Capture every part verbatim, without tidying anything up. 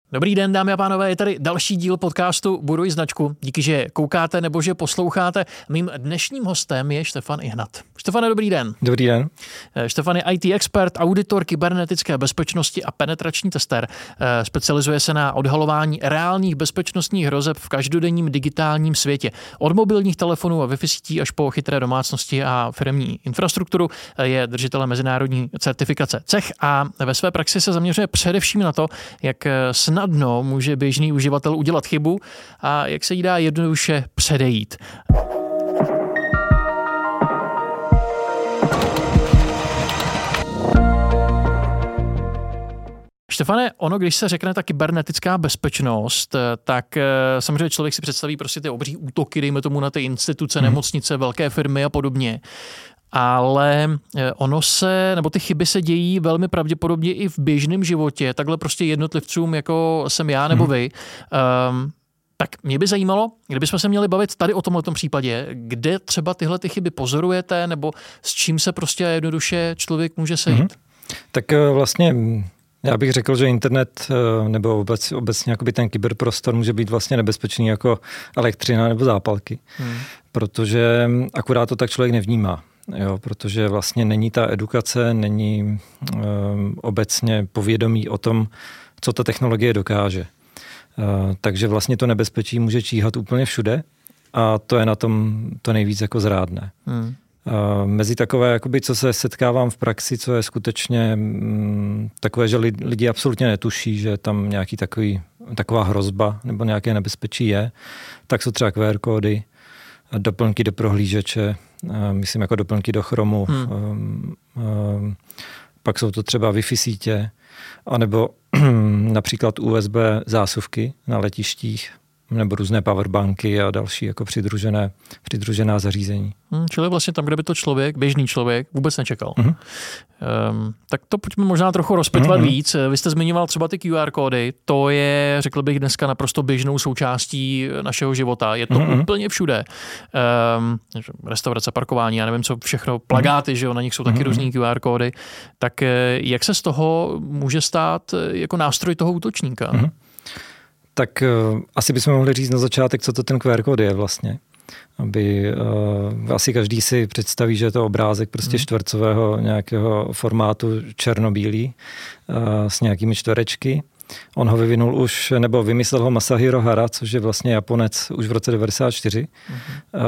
Dobrý den, dámy a pánové, je tady další díl podcastu Buduj značku. Díky, že koukáte nebo že posloucháte. Mým dnešním hostem je Štefan Ihnat. Štefane, dobrý den. Dobrý den. Štefan je í té expert, auditor kybernetické bezpečnosti a penetrační tester. Specializuje se na odhalování reálných bezpečnostních hrozeb v každodenním digitálním světě. Od mobilních telefonů a Wi-Fi sítí až po chytré domácnosti a firemní infrastrukturu je držitelem mezinárodní certifikace C E H a ve své praxi se zaměřuje především na to, jak snadno může běžný uživatel udělat chybu a jak se jí dá jednoduše předejít. Štefane, ono, když se řekne ta kybernetická bezpečnost, tak samozřejmě člověk si představí prostě ty obří útoky, dejme tomu na ty instituce, hmm. nemocnice, velké firmy a podobně. Ale ono se, nebo ty chyby se dějí velmi pravděpodobně i v běžném životě, takhle prostě jednotlivcům, jako jsem já nebo vy. Um, tak mě by zajímalo, kdybychom se měli bavit tady o tomhletom případě, kde třeba tyhle ty chyby pozorujete, nebo s čím se prostě jednoduše člověk může sejít? Mm-hmm. Tak vlastně já bych řekl, že internet nebo obec, obecně jakoby ten kyberprostor může být vlastně nebezpečný jako elektřina nebo zápalky, hmm. protože akorát to tak člověk nevnímá. Jo, protože vlastně není ta edukace, není um, obecně povědomí o tom, co ta technologie dokáže. Uh, takže vlastně to nebezpečí může číhat úplně všude a to je na tom to nejvíc jako zrádné. Hmm. Uh, mezi takové, jakoby, co se setkávám v praxi, co je skutečně um, takové, že lidi absolutně netuší, že tam nějaký takový, taková hrozba nebo nějaké nebezpečí je, tak jsou třeba Q R kódy, doplňky do prohlížeče, myslím jako doplňky do Chromu, hmm. um, um, pak jsou to třeba Wi-Fi sítě, anebo například U S B zásuvky na letištích, nebo různé powerbanky a další jako přidružené, přidružená zařízení. Hmm, čili vlastně tam, kde by to člověk, běžný člověk, vůbec nečekal. Mm-hmm. Um, tak to pojďme možná trochu rozpitvat mm-hmm. víc. Vy jste zmiňoval třeba ty Q R kódy, to je, řekl bych, dneska naprosto běžnou součástí našeho života. Je to mm-hmm. úplně všude. Um, restaurace, parkování, já nevím co všechno, plagáty, mm-hmm. že jo, na nich jsou taky mm-hmm. různý Q R kódy. Tak jak se z toho může stát jako nástroj toho útočníka? Mm-hmm. Tak uh, asi bychom mohli říct na začátek, co to ten Q R kód je vlastně. Aby uh, asi každý si představí, že je to obrázek prostě hmm. čtvercového nějakého formátu černobílý uh, s nějakými čtverečky. On ho vyvinul už, nebo vymyslel ho Masahiro Hara, což je vlastně Japonec už v roce devadesát čtyři. Hmm.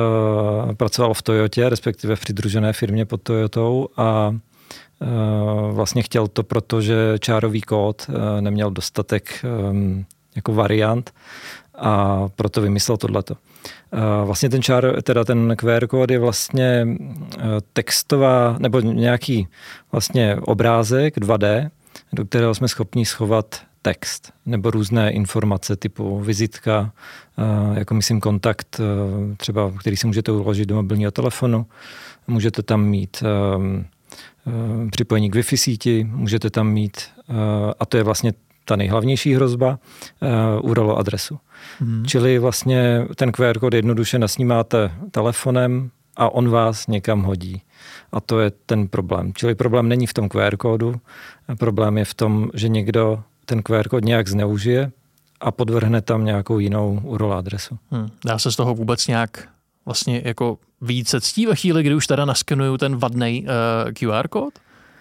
Uh, pracoval v Toyotě, respektive v přidružené firmě pod Toyotou a uh, vlastně chtěl to, protože čárový kód uh, neměl dostatek um, jako variant a proto vymyslel tohleto. Vlastně ten čár, teda ten Q R kód je vlastně textová, nebo nějaký vlastně obrázek dva dé, do kterého jsme schopni schovat text nebo různé informace typu vizitka, jako myslím kontakt, třeba který si můžete uložit do mobilního telefonu, můžete tam mít připojení k Wi-Fi síti, můžete tam mít, a to je vlastně ta nejhlavnější hrozba, uh, U R L adresu. Hmm. Čili vlastně ten Q R kód jednoduše nasnímáte telefonem a on vás někam hodí. A to je ten problém. Čili problém není v tom Q R kódu, problém je v tom, že někdo ten Q R kód nějak zneužije a podvrhne tam nějakou jinou U R L adresu. Hmm. Dá se z toho vůbec nějak vlastně jako více ctí ve chvíli, kdy už teda naskenuju ten vadnej uh, Q R kód?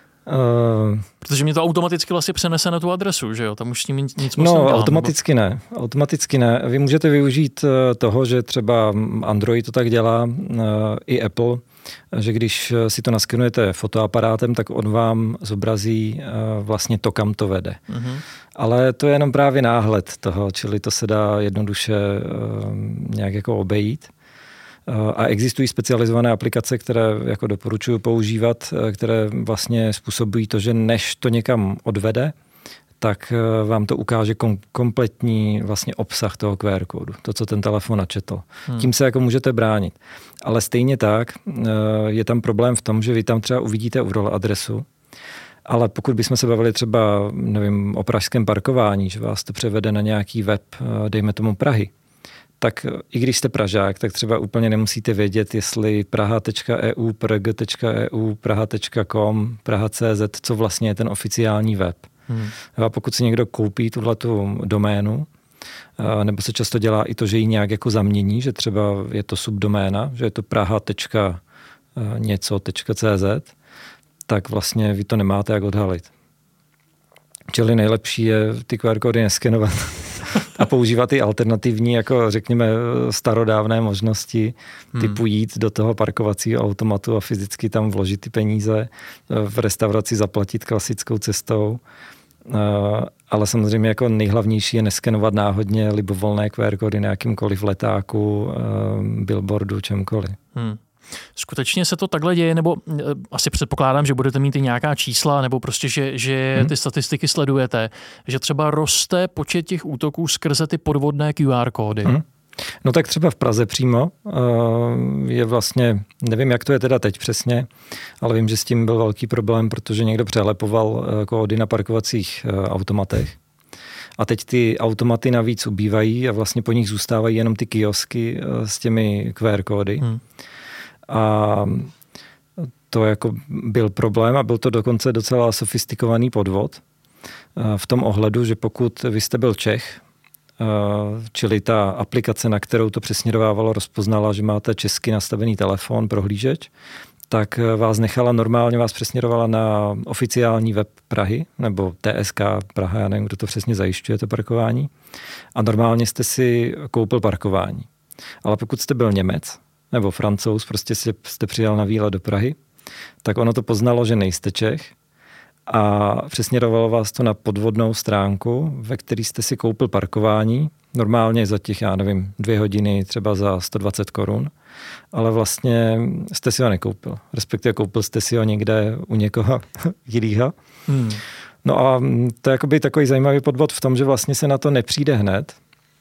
Uh, Protože mě to automaticky vlastně přenese na tu adresu, že jo? Tam už s tím nic moc No, nedělám, automaticky nebo... ne. Automaticky ne. Vy můžete využít toho, že třeba Android to tak dělá, uh, i Apple, že když si to naskenujete fotoaparátem, tak on vám zobrazí uh, vlastně to, kam to vede. Uh-huh. Ale to je jenom právě náhled toho, čili to se dá jednoduše uh, nějak jako obejít. A existují specializované aplikace, které jako doporučuji používat, které vlastně způsobují to, že než to někam odvede, tak vám to ukáže kom- kompletní vlastně obsah toho Q R kódu, to, co ten telefon načetl. Hmm. Tím se jako můžete bránit. Ale stejně tak je tam problém v tom, že vy tam třeba uvidíte U R L adresu, ale pokud bychom se bavili třeba, nevím, o pražském parkování, že vás to převede na nějaký web, dejme tomu Prahy, tak i když jste Pražák, tak třeba úplně nemusíte vědět, jestli praha tečka e u, prg tečka e u, praha tečka com, praha tečka cé zet, co vlastně je ten oficiální web. Hmm. A pokud si někdo koupí tuhletu doménu, nebo se často dělá i to, že ji nějak jako zamění, že třeba je to subdoména, že je to praha tečka něco tečka cé zet, tak vlastně vy to nemáte jak odhalit. Čili nejlepší je ty Q R kódy neskenovat a používat i alternativní, jako řekněme starodávné možnosti, hmm. typu jít do toho parkovacího automatu a fyzicky tam vložit ty peníze, v restauraci zaplatit klasickou cestou. Ale samozřejmě jako nejhlavnější je neskenovat náhodně libovolné Q R kódy na jakýmkoliv letáku, billboardu, čemkoliv. Hmm. Skutečně se to takhle děje, nebo asi předpokládám, že budete mít i nějaká čísla, nebo prostě, že, že hmm. ty statistiky sledujete, že třeba roste počet těch útoků skrze ty podvodné Q R kódy. Hmm. No tak třeba v Praze přímo je vlastně, nevím, jak to je teda teď přesně, ale vím, že s tím byl velký problém, protože někdo přelepoval kódy na parkovacích automatech. A teď ty automaty navíc ubývají a vlastně po nich zůstávají jenom ty kiosky s těmi Q R kódy. Hmm. A to jako byl problém a byl to dokonce docela sofistikovaný podvod v tom ohledu, že pokud vy jste byl Čech, čili ta aplikace, na kterou to přesměrovávalo, rozpoznala, že máte česky nastavený telefon, prohlížeč, tak vás nechala normálně, vás přesměrovala na oficiální web Prahy, nebo T S K Praha, já nevím, kdo to přesně zajišťuje, to parkování. A normálně jste si koupil parkování. Ale pokud jste byl Němec, nebo Francouz, prostě jste přijel na výlet do Prahy, tak ono to poznalo, že nejste Čech a přesměrovalo vás to na podvodnou stránku, ve které jste si koupil parkování, normálně za těch, já nevím, dvě hodiny třeba za sto dvacet korun, ale vlastně jste si ho nekoupil. Respektive koupil jste si ho někde u někoho jinýho. Hmm. No a to je jakoby takový zajímavý podvod v tom, že vlastně se na to nepřijde hned,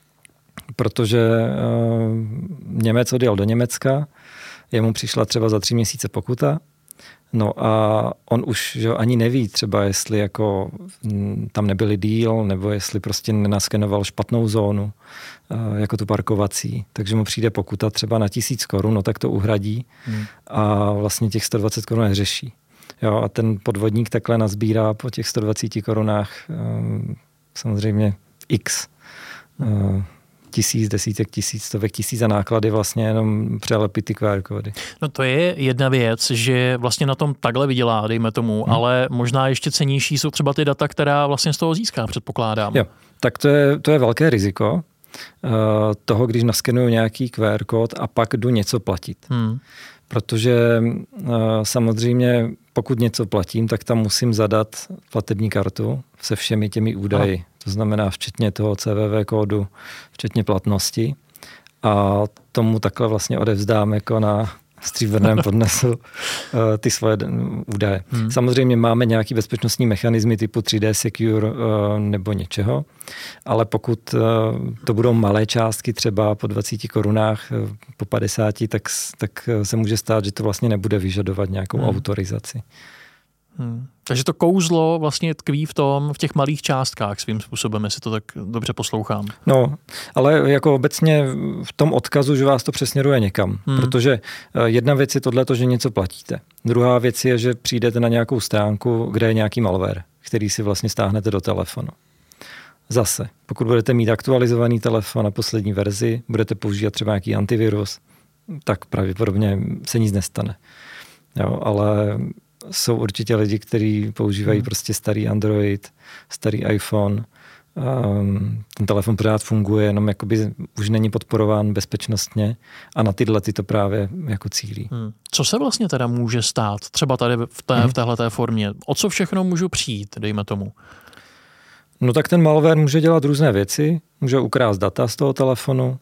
protože uh, Němec odjel do Německa, jemu přišla třeba za tři měsíce pokuta, no a on už že ani neví třeba, jestli jako m, tam nebyli díl, nebo jestli prostě nenaskenoval špatnou zónu, uh, jako tu parkovací, takže mu přijde pokuta třeba na tisíc korun, no tak to uhradí hmm. a vlastně těch sto dvacet korun neřeší. Jo, a ten podvodník takhle nazbírá po těch sto dvaceti korunách uh, samozřejmě x uh, tisíc, desítek tisíc, stovek tisíc a náklady vlastně jenom přelepit ty Q R kódy. No to je jedna věc, že vlastně na tom takhle vydělá, dejme tomu, hmm. ale možná ještě cennější jsou třeba ty data, která vlastně z toho získá, předpokládám. Jo, tak to je, to je velké riziko uh, toho, když naskenuju nějaký Q R kód a pak jdu něco platit. Hmm. Protože uh, samozřejmě pokud něco platím, tak tam musím zadat platební kartu se všemi těmi údaji. Aha. To znamená včetně toho C V V kódu, včetně platnosti. A tomu takhle vlastně odevzdám jako na stříbrném podnesu ty svoje údaje. Hmm. Samozřejmě máme nějaký bezpečnostní mechanismy typu tři D Secure nebo něčeho, ale pokud to budou malé částky, třeba po dvaceti korunách, po padesáti, tak, tak se může stát, že to vlastně nebude vyžadovat nějakou hmm. autorizaci. Hmm. Takže to kouzlo vlastně tkví v tom, v těch malých částkách svým způsobem, jestli to tak dobře poslouchám. No, ale jako obecně v tom odkazu, že vás to přesměruje někam, hmm. protože jedna věc je tohleto, že něco platíte. Druhá věc je, že přijdete na nějakou stránku, kde je nějaký malware, který si vlastně stáhnete do telefonu. Zase, pokud budete mít aktualizovaný telefon na poslední verzi, budete používat třeba nějaký antivirus, tak pravděpodobně se nic nestane. Jo, ale jsou určitě lidi, kteří používají hmm. prostě starý Android, starý iPhone. Um, ten telefon pořád funguje, jenom jakoby už není podporován bezpečnostně a na tyhle ty to právě jako cílí. Hmm. Co se vlastně teda může stát? Třeba tady v, té, hmm. v téhleté formě. O co všechno můžu přijít, dejme tomu? No tak ten malware může dělat různé věci. Může ukrást data z toho telefonu.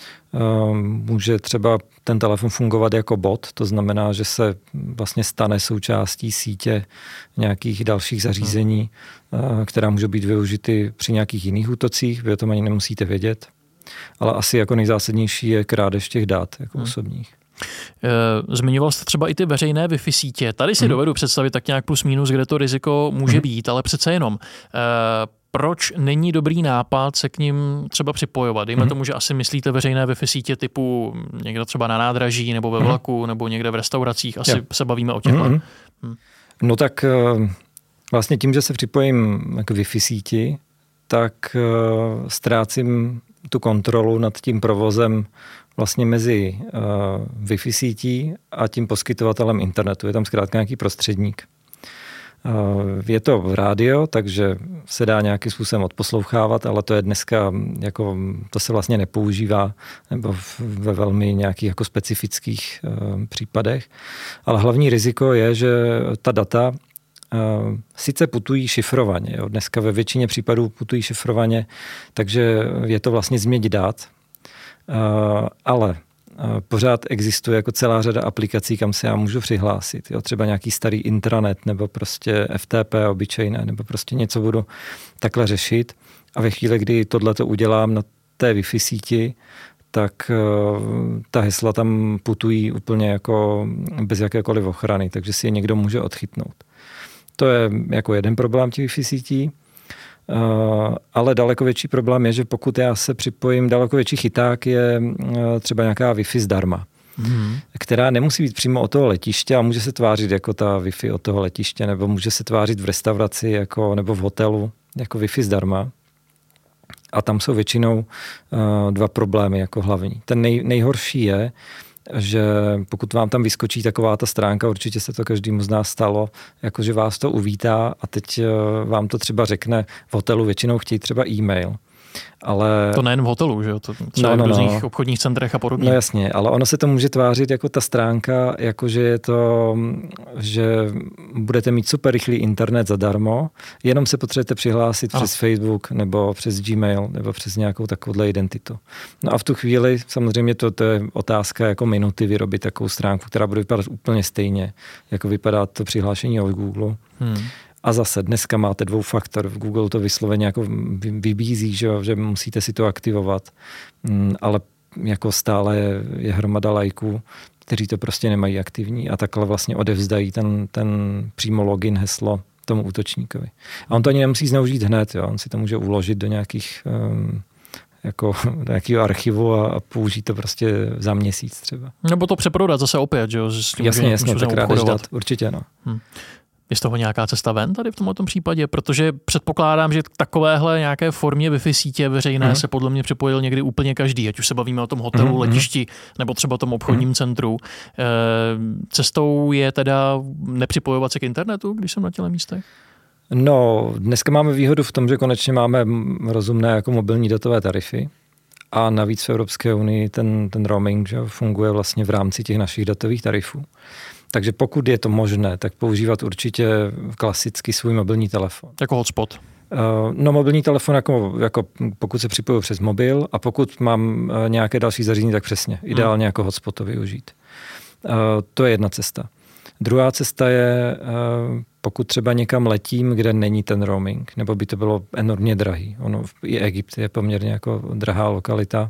Může třeba ten telefon fungovat jako bot, to znamená, že se vlastně stane součástí sítě nějakých dalších zařízení, která může být využity při nějakých jiných útocích, vy o tom ani nemusíte vědět. Ale asi jako nejzásadnější je krádež těch dat jako hmm. osobních. Zmiňoval jste třeba i ty veřejné Wi-Fi sítě. Tady si hmm. dovedu představit tak nějak plus minus, kde to riziko může hmm. být, ale přece jenom. Proč není dobrý nápad se k ním třeba připojovat? Dejme hmm. tomu, že asi myslíte veřejné Wi-Fi sítě typu někde třeba na nádraží nebo ve vlaku hmm. nebo někde v restauracích. Asi jo. se bavíme o těchto. Hmm. Hmm. No tak Vlastně tím, že se připojím k Wi-Fi síti, tak uh, ztrácím tu kontrolu nad tím provozem vlastně mezi uh, Wi-Fi sítí a tím poskytovatelem internetu. Je tam zkrátka nějaký prostředník. Uh, je to v rádio, takže se dá nějakým způsobem odposlouchávat, ale to je dneska, jako, to se vlastně nepoužívá, nebo ve velmi nějakých jako specifických uh, případech. Ale hlavní riziko je, že ta data Uh, sice putují šifrovaně, jo. Dneska ve většině případů putují šifrovaně, takže je to vlastně změť dat, uh, ale uh, pořád existuje jako celá řada aplikací, kam se já můžu přihlásit. Jo. Třeba nějaký starý intranet nebo prostě F T P obyčejné, nebo prostě něco budu takhle řešit a ve chvíli, kdy tohleto udělám na té Wi-Fi síti, tak uh, ta hesla tam putují úplně jako bez jakékoliv ochrany, takže si je někdo může odchytnout. To je jako jeden problém těch Wi-Fi sítí, uh, ale daleko větší problém je, že pokud já se připojím, daleko větší chyták je uh, třeba nějaká Wi-Fi zdarma, hmm. která nemusí být přímo od toho letiště a může se tvářit jako ta Wi-Fi od toho letiště, nebo může se tvářit v restauraci jako, nebo v hotelu jako Wi-Fi zdarma. A tam jsou většinou uh, dva problémy jako hlavní. Ten nej, nejhorší je, že pokud vám tam vyskočí taková ta stránka, určitě se to každému z nás stalo, jakože vás to uvítá a teď vám to třeba řekne v hotelu, většinou chtějí třeba e-mail. Ale... To nejen v hotelu, že jo? To třeba no, no, v různých no. obchodních centrech a podobně. No jasně, ale ono se to může tvářit jako ta stránka, jakože je to, že budete mít super rychlý internet zadarmo, jenom se potřebujete přihlásit ano. přes Facebook nebo přes Gmail nebo přes nějakou takovouhle identitu. No a v tu chvíli samozřejmě to, to je otázka jako minuty vyrobit takovou stránku, která bude vypadat úplně stejně, jako vypadá to přihlášení od Google. Hmm. A zase dneska máte dvoufaktor. V Google to vysloveně jako vybízí, že, že musíte si to aktivovat, ale jako stále je, je hromada lajků, kteří to prostě nemají aktivní a takhle vlastně odevzdají ten, ten přímo login, heslo tomu útočníkovi. A on to ani nemusí zneužít hned, jo. On si to může uložit do nějakých um, jako do nějakého archivu a, a použít to prostě za měsíc třeba. Nebo to přeprodat zase opět, že jo. Jasně, jasně, tak rád dát, určitě no. Hmm. Je z toho nějaká cesta ven tady v tomto případě? Protože předpokládám, že k takovéhle nějaké formě Wi-Fi sítě veřejné mm. se podle mě připojil někdy úplně každý, ať už se bavíme o tom hotelu, mm. letišti nebo třeba tom obchodním mm. centru. E, cestou je teda nepřipojovat se k internetu, když jsem na těchto místech? No, dneska máme výhodu v tom, že konečně máme rozumné jako mobilní datové tarify a navíc v Evropské unii ten, ten roaming že, funguje vlastně v rámci těch našich datových tarifů. Takže pokud je to možné, tak používat určitě klasicky svůj mobilní telefon. Jako hotspot? Uh, no mobilní telefon, jako, jako pokud se připoju přes mobil a pokud mám uh, nějaké další zařízení, tak přesně. Ideálně hmm. jako hotspot to využít. Uh, to je jedna cesta. Druhá cesta je, uh, pokud třeba někam letím, kde není ten roaming, nebo by to bylo enormně drahý. Ono, i Egypt je poměrně jako drahá lokalita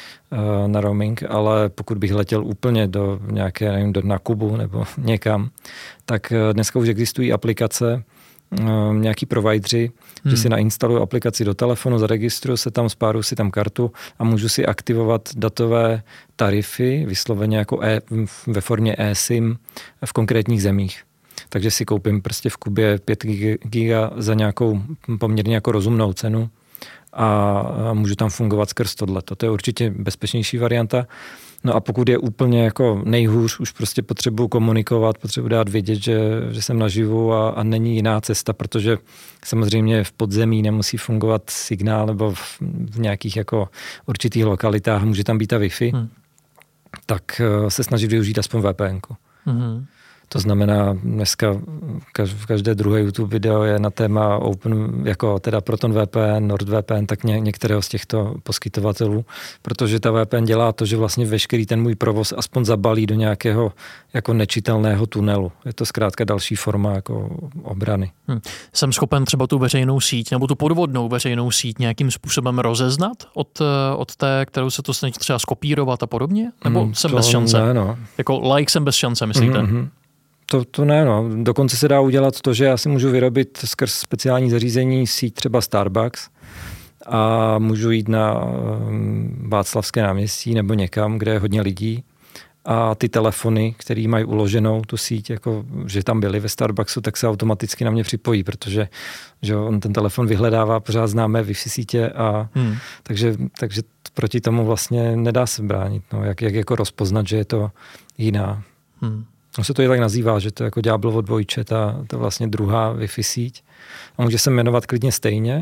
na roaming, ale pokud bych letěl úplně do nějaké, nevím, do, na Kubu nebo někam, tak dneska už existují aplikace, nějaký provideri, hmm. že si nainstaluju aplikaci do telefonu, zaregistruju se tam, spáruju si tam kartu a můžu si aktivovat datové tarify, vysloveně jako e, ve formě eSIM v konkrétních zemích. Takže si koupím prostě v Kubě pět giga za nějakou poměrně jako rozumnou cenu a můžu tam fungovat skrz tohleto. To je určitě bezpečnější varianta. No a pokud je úplně jako nejhůř, už prostě potřebuji komunikovat, potřebuji dát vědět, že, že jsem naživu a, a není jiná cesta, protože samozřejmě v podzemí nemusí fungovat signál nebo v, v nějakých jako určitých lokalitách, může tam být ta Wi-Fi, hmm. tak se snažit využít aspoň V P N ku. Hmm. To znamená, dneska v každé druhé YouTube video je na téma Open, jako teda Proton V P N, NordVPN, tak ně, některého z těchto poskytovatelů, protože ta V P N dělá to, že vlastně veškerý ten můj provoz aspoň zabalí do nějakého jako nečitelného tunelu. Je to zkrátka další forma jako obrany. Hmm. Jsem schopen třeba tu veřejnou síť nebo tu podvodnou veřejnou síť nějakým způsobem rozeznat od, od té, kterou se to snaží třeba skopírovat a podobně? Nebo hmm, jsem bez šance? Ne, no. Jako like jsem bez šance, myslíte? Mm-hmm. To, to ne, no. Dokonce se dá udělat to, že já si můžu vyrobit skrz speciální zařízení síť třeba Starbucks a můžu jít na Václavské náměstí nebo někam, kde je hodně lidí a ty telefony, které mají uloženou tu síť, jako že tam byly ve Starbucksu, tak se automaticky na mě připojí, protože že on ten telefon vyhledává pořád známé Wi-Fi sítě a hmm. takže, takže proti tomu vlastně nedá se bránit. No, jak, jak jako rozpoznat, že je to jiná. Hmm. On se to i tak nazývá, že to je jako ďáblovo dvojče, ta, ta vlastně druhá Wi-Fi síť. A může se jmenovat klidně stejně.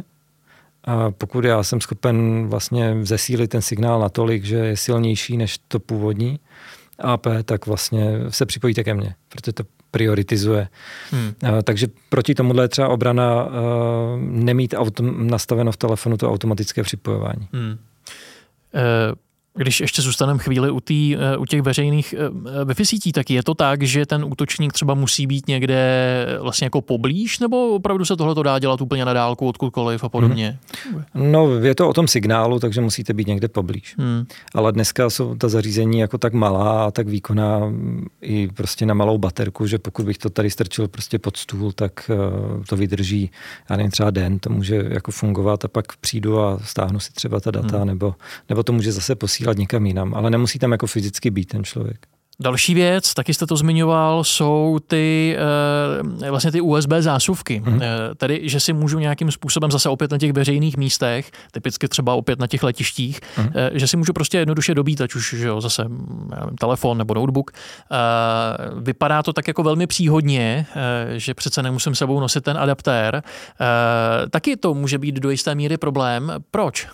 A pokud já jsem schopen vlastně zesílit ten signál natolik, že je silnější než to původní A P, tak vlastně se připojíte ke mně, protože to prioritizuje. Hmm. A, takže proti tomuhle je třeba obrana a, nemít autom, nastaveno v telefonu to automatické připojování. Hmm. E- Když ještě zůstaneme chvíli u, tý, u těch veřejných Wi-Fi sítí, tak je to tak, že ten útočník třeba musí být někde vlastně jako poblíž, nebo opravdu se tohle dá dělat úplně na dálku, odkudkoliv a podobně? Hmm. No, je to o tom signálu, takže musíte být někde poblíž. Hmm. Ale dneska jsou ta zařízení jako tak malá a tak výkonná i prostě na malou baterku, že pokud bych to tady strčil prostě pod stůl, tak to vydrží, já nevím, třeba den, to může jako fungovat a pak přijdu a stáhnu si třeba ta data, hmm. nebo, nebo to může zase posílat někam jinam, ale nemusí tam jako fyzicky být ten člověk. Další věc, taky jste to zmiňoval, jsou ty e, vlastně ty U S B zásuvky. Mm. E, tedy, že si můžu nějakým způsobem zase opět na těch veřejných místech, typicky třeba opět na těch letištích, mm. e, že si můžu prostě jednoduše dobít, ať už že jo, zase já nevím, telefon nebo notebook. E, vypadá to tak jako velmi příhodně, e, že přece nemusím sebou nosit ten adaptér. E, taky to může být do jisté míry problém. Proč?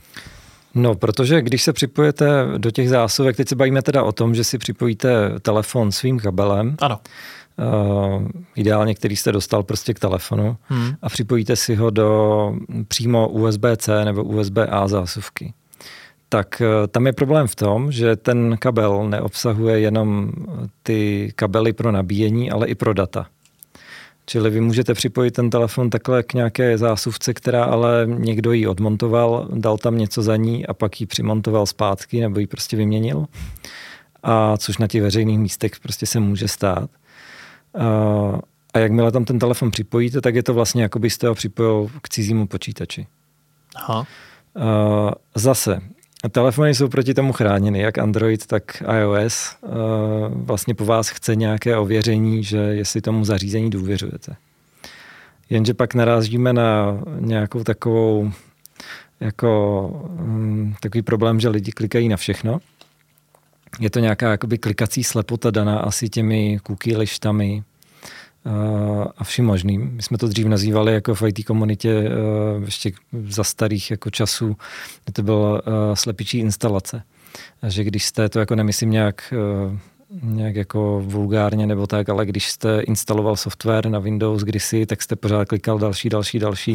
No, protože když se připojete do těch zásuvek, teď se bavíme teda o tom, že si připojíte telefon svým kabelem, ano. Uh, ideálně, který jste dostal prostě k telefonu hmm. a připojíte si ho do přímo U S B C nebo U S B A zásuvky. Tak uh, tam je problém v tom, že ten kabel neobsahuje jenom ty kabely pro nabíjení, ale i pro data. Čili vy můžete připojit ten telefon takhle k nějaké zásuvce, která ale někdo ji odmontoval, dal tam něco za ní a pak ji přimontoval zpátky nebo ji prostě vyměnil. A což na těch veřejných místech prostě se může stát. A, a jakmile tam ten telefon připojíte, tak je to vlastně, jako byste ho připojil k cizímu počítači. Aha. A, zase, telefony jsou proti tomu chráněny, jak Android, tak iOS. Vlastně po vás chce nějaké ověření, že jestli tomu zařízení důvěřujete. Jenže pak narážíme na nějakou takovou jako takový problém, že lidi klikají na všechno. Je to nějaká jakoby klikací slepota daná asi těmi cookie lištami a vším možným. My jsme to dřív nazývali jako v í té komunitě ještě za starých jako časů, to byla slepičí instalace. Že když jste, to jako nemyslím nějak, nějak jako vulgárně nebo tak, ale když jste instaloval software na Windows kdysi, tak jste pořád klikal další, další, další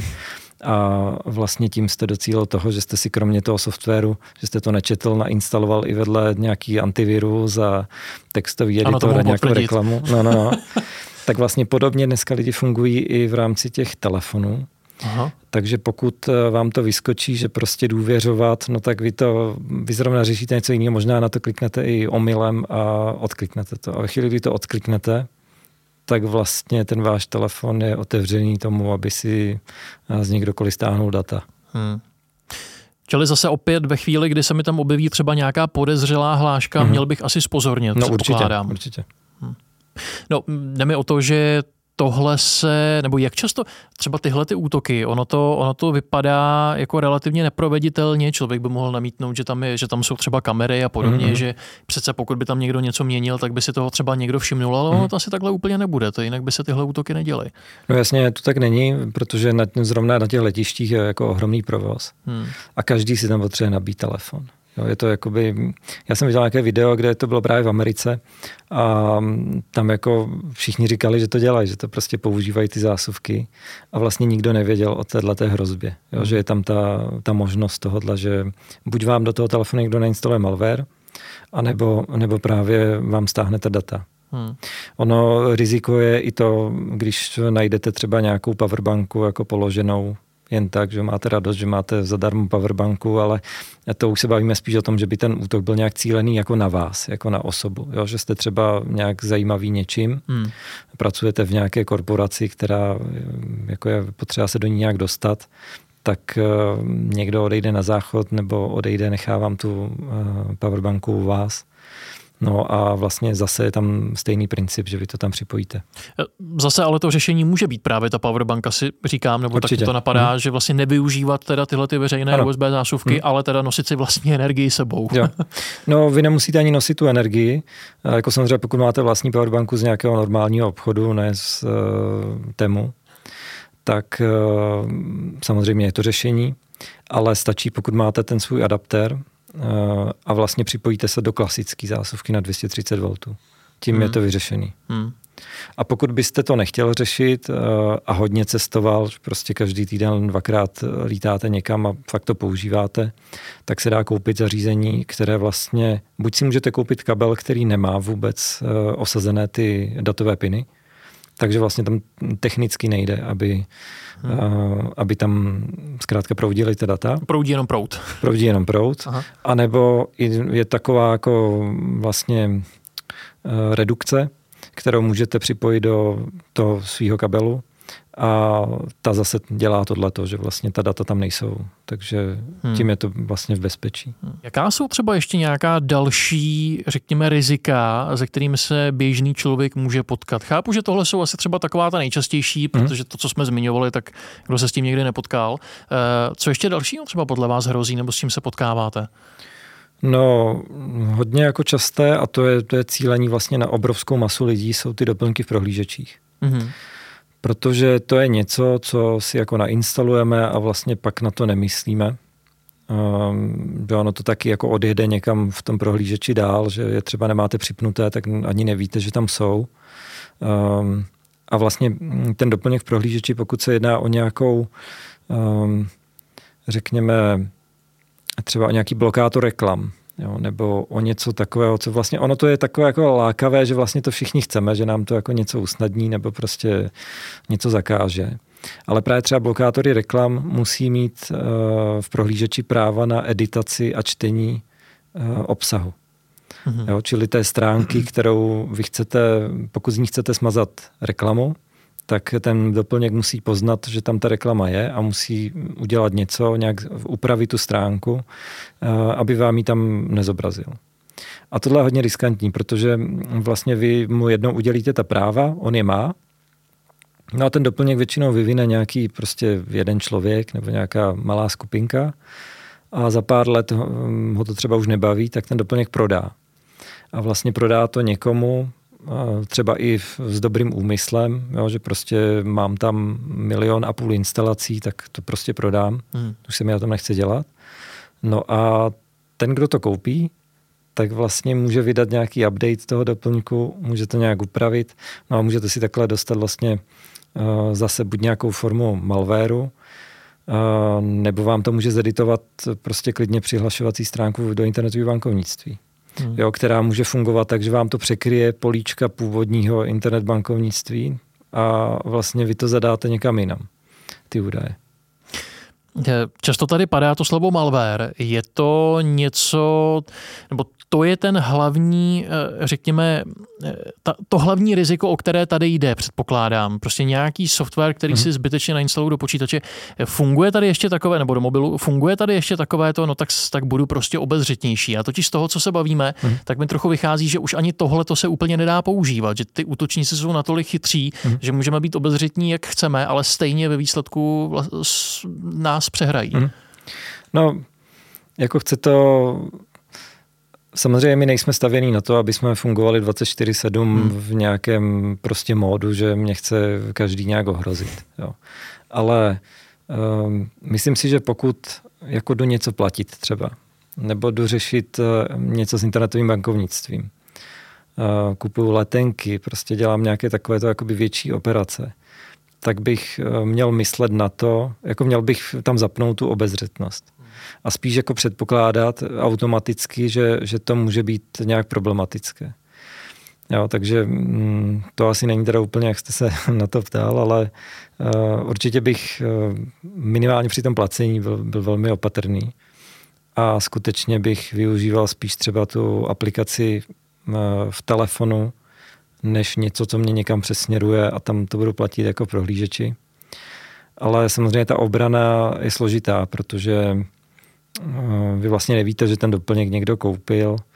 a vlastně tím jste docílil toho, že jste si kromě toho softwaru, že jste to nečetl, nainstaloval i vedle nějaký antivirus a textový editor a nějakou reklamu. No, no, no. Tak vlastně podobně dneska lidi fungují i v rámci těch telefonů. Aha. Takže pokud vám to vyskočí, že prostě důvěřovat, no tak vy to, vy zrovna řešíte něco jiného, možná na to kliknete i omylem a odkliknete to. A ve chvíli, kdy to odkliknete, tak vlastně ten váš telefon je otevřený tomu, aby si z něj kdokoliv stáhnul data. Hmm. Čili zase opět ve chvíli, kdy se mi tam objeví třeba nějaká podezřelá hláška, hmm. měl bych asi zpozornět, no, předpokládám. Určitě, určitě. Hmm. No, jde mi o to, že tohle se, nebo jak často třeba tyhle ty útoky, ono to, ono to vypadá jako relativně neproveditelně, člověk by mohl namítnout, že tam, je, že tam jsou třeba kamery a podobně, mm-hmm. že přece pokud by tam někdo něco měnil, tak by si toho třeba někdo všimnul, ale ono to asi takhle úplně nebude, to jinak by se tyhle útoky neděly. No jasně, to tak není, protože na, zrovna na těch letištích je jako ohromný provoz hmm. a každý si tam potřebuje nabít telefon. Jo, je to jakoby, já jsem viděl nějaké video, kde to bylo právě v Americe a tam jako všichni říkali, že to dělají, že to prostě používají ty zásuvky a vlastně nikdo nevěděl o téhleté hrozbě, jo, hmm. že je tam ta, ta možnost tohodle, že buď vám do toho telefonu někdo nainstaluje malware, anebo, nebo právě vám stáhne ta data. Hmm. Ono riziko je i to, když najdete třeba nějakou powerbanku jako položenou jen tak, že máte radost, že máte zadarmo powerbanku, ale to už se bavíme spíš o tom, že by ten útok byl nějak cílený jako na vás, jako na osobu. Jo? Že jste třeba nějak zajímavý něčím, hmm. pracujete v nějaké korporaci, která jako je potřeba se do ní nějak dostat, tak uh, někdo odejde na záchod nebo odejde, nechá vám tu uh, powerbanku u vás No a vlastně zase je tam stejný princip, že vy to tam připojíte. Zase ale to řešení může být právě ta powerbank, asi říkám, nebo Určitě. tak to napadá, hmm. že vlastně nevyužívat teda tyhle ty veřejné ano. U S B zásuvky, hmm. ale teda nosit si vlastní energii sebou. Jo. No vy nemusíte ani nosit tu energii, jako samozřejmě pokud máte vlastní powerbanku z nějakého normálního obchodu, ne z uh, Temu, tak uh, samozřejmě je to řešení, ale stačí, pokud máte ten svůj adaptér, a vlastně připojíte se do klasické zásuvky na dvě stě třicet voltů. Tím hmm. je to vyřešený. Hmm. A pokud byste to nechtěl řešit a hodně cestoval, prostě každý týden dvakrát lítáte někam a fakt to používáte, tak se dá koupit zařízení, které vlastně, buď si můžete koupit kabel, který nemá vůbec osazené ty datové piny, takže vlastně tam technicky nejde, aby, hmm. uh, aby tam zkrátka proudili ty data. Proudí jenom proud. Proudí jenom proud. Aha. A nebo je taková jako vlastně uh, redukce, kterou můžete připojit do toho svého kabelu a ta zase dělá tohleto, že vlastně ta data tam nejsou. Takže hmm. tím je to vlastně v bezpečí. Jaká jsou třeba ještě nějaká další, řekněme, rizika, se kterými se běžný člověk může potkat? Chápu, že tohle jsou asi třeba taková ta nejčastější, protože to, co jsme zmiňovali, tak kdo se s tím někdy nepotkal. Co ještě dalšího třeba podle vás hrozí, nebo s čím se potkáváte? No, hodně jako časté, a to je, to je cílení vlastně na obrovskou masu lidí, jsou ty doplňky v prohlížečích. Mm-hmm. Protože to je něco, co si jako nainstalujeme a vlastně pak na to nemyslíme. Um, ono to taky jako odjede někam v tom prohlížeči dál, že je třeba nemáte připnuté, tak ani nevíte, že tam jsou. Um, a vlastně ten doplněk v prohlížeči, pokud se jedná o nějakou, um, řekněme, třeba o nějaký blokátor reklam, jo, nebo o něco takového, co vlastně, ono to je takové jako lákavé, že vlastně to všichni chceme, že nám to jako něco usnadní nebo prostě něco zakáže. Ale právě třeba blokátory reklam musí mít uh, v prohlížeči práva na editaci a čtení uh, obsahu. Mm-hmm. Jo, čili té stránky, kterou vy chcete, pokud z ní chcete smazat reklamu, tak ten doplněk musí poznat, že tam ta reklama je a musí udělat něco, nějak upravit tu stránku, aby vám ji tam nezobrazil. A tohle je hodně riskantní, protože vlastně vy mu jednou udělíte ta práva, on je má, no a ten doplněk většinou vyvine nějaký prostě jeden člověk nebo nějaká malá skupinka a za pár let ho to třeba už nebaví, tak ten doplněk prodá. A vlastně prodá to někomu, třeba i s dobrým úmyslem, jo, že prostě mám tam milion a půl instalací, tak to prostě prodám. Hmm. Už se mi na tom nechce dělat. No a ten, kdo to koupí, tak vlastně může vydat nějaký update toho doplňku, může to nějak upravit, no a můžete si takhle dostat vlastně uh, zase buď nějakou formu malwareu, uh, nebo vám to může zeditovat prostě klidně přihlašovací stránku do internetového bankovnictví. Hmm. Jo, která může fungovat tak, že vám to překryje políčka původního internet bankovnictví a vlastně vy to zadáte někam jinam, ty údaje. Často tady padá to slovo malware. Je to něco, nebo to je ten hlavní, řekněme, to hlavní riziko, o které tady jde, předpokládám. Prostě nějaký software, který hmm. si zbytečně nainstaluju do počítače. Funguje tady ještě takové, nebo do mobilu, funguje tady ještě takové to, no tak, tak budu prostě obezřetnější. A totiž z toho, co se bavíme, hmm. tak mi trochu vychází, že už ani tohle to se úplně nedá používat, že ty útočníci jsou natolik chytří, hmm. že můžeme být obezřetní, jak chceme, ale stejně ve výsledku nás přehrají. Hmm. No, jako chce to... Samozřejmě my nejsme stavění na to, aby jsme fungovali dvacet čtyři sedm hmm. v nějakém prostě módu, že mě chce každý nějak ohrozit. Jo. Ale um, myslím si, že pokud jako jdu něco platit třeba, nebo jdu řešit uh, něco s internetovým bankovnictvím, uh, kupuju letenky, prostě dělám nějaké takovéto jakoby větší operace, tak bych uh, měl myslet na to, jako měl bych tam zapnout tu obezřetnost. A spíš jako předpokládat automaticky, že, že to může být nějak problematické. Jo, takže to asi není teda úplně, jak jste se na to ptal, ale uh, určitě bych uh, minimálně při tom placení byl, byl velmi opatrný a skutečně bych využíval spíš třeba tu aplikaci uh, v telefonu, než něco, co mě někam přesměruje a tam to budu platit jako prohlížeči. Ale samozřejmě ta obrana je složitá, protože vy vlastně nevíte, že ten doplněk někdo koupil,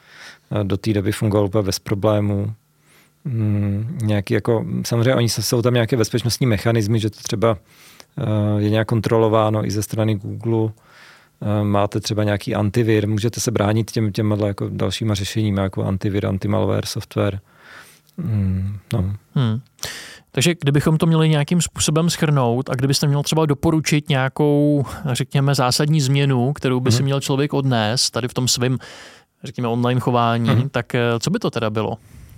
do té doby fungoval úplně bez problémů. Hmm, nějaký jako, samozřejmě oni jsou tam nějaké bezpečnostní mechanismy, že to třeba uh, je nějak kontrolováno i ze strany Google. Uh, máte třeba nějaký antivir, můžete se bránit těm, těmhle jako dalšíma řešeními, jako antivir, antimalware, software. Hmm, no. Hmm. Takže kdybychom to měli nějakým způsobem shrnout a kdybyste měl třeba doporučit nějakou, řekněme, zásadní změnu, kterou by hmm. si měl člověk odnést tady v tom svém, řekněme, online chování, hmm. tak co by to teda bylo?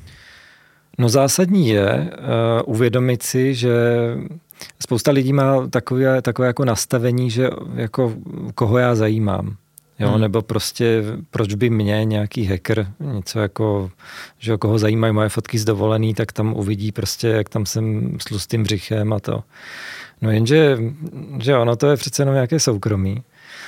No zásadní je uh, uvědomit si, že spousta lidí má takové, takové jako nastavení, že jako koho já zajímám. Jo, hmm. nebo prostě proč by mě nějaký hacker, něco jako, že koho zajímají moje fotky z dovolený, tak tam uvidí prostě, jak tam jsem s tlustým břichem a to. No jenže, že ono to je přece jenom nějaké soukromí.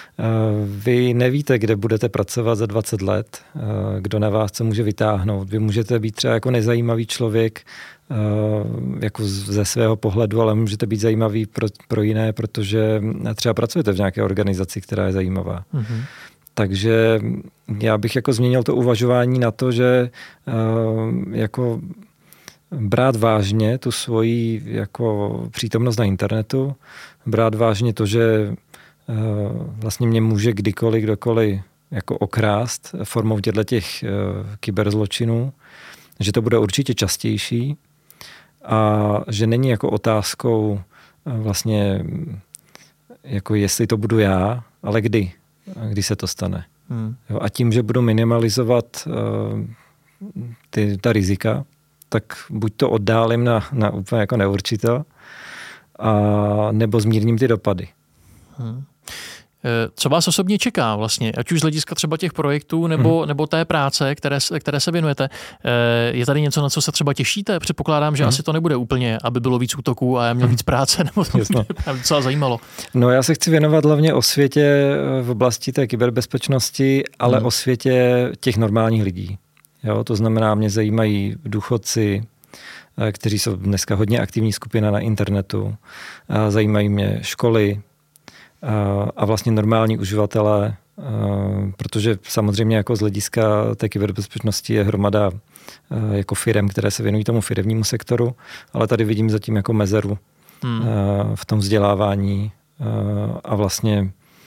Vy nevíte, kde budete pracovat za dvacet let, kdo na vás co může vytáhnout. Vy můžete být třeba jako nezajímavý člověk jako ze svého pohledu, ale můžete být zajímavý pro, pro jiné, protože třeba pracujete v nějaké organizaci, která je zajímavá. Mm-hmm. Takže já bych jako změnil to uvažování na to, že jako brát vážně tu svoji jako přítomnost na internetu, brát vážně to, že vlastně mě může kdykoliv, kdokoliv jako okrást formou těchto těch kyberzločinů, že to bude určitě častější a že není jako otázkou vlastně jako jestli to budu já, ale kdy, kdy se to stane. Hmm. Jo, a tím, že budu minimalizovat ty, ta rizika, tak buď to oddálím na, na úplně jako neurčito, a nebo zmírním ty dopady. Hmm. Co vás osobně čeká vlastně, ať už z hlediska třeba těch projektů nebo, hmm. nebo té práce, které, které se věnujete? Je tady něco, na co se třeba těšíte? Předpokládám, že hmm. asi to nebude úplně, aby bylo víc útoků a já měl víc práce, nebo to mě docela zajímalo. No já se chci věnovat hlavně osvětě v oblasti té kyberbezpečnosti, ale hmm. osvětě těch normálních lidí. Jo, to znamená, mě zajímají důchodci, kteří jsou dneska hodně aktivní skupina na internetu. Zajímají mě školy, a vlastně normální uživatelé, protože samozřejmě jako z hlediska té kyberbezpečnosti je hromada jako firem, které se věnují tomu firemnímu sektoru, ale tady vidím zatím jako mezeru hmm. v tom vzdělávání a vlastně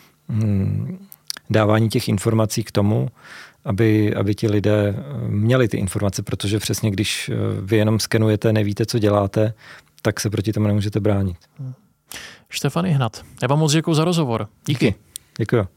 dávání těch informací k tomu, aby, aby ti lidé měli ty informace, protože přesně když vy jenom skenujete, nevíte, co děláte, tak se proti tomu nemůžete bránit. Štefan Ihnat, já vám moc děkuji za rozhovor. Díky. Děkuji.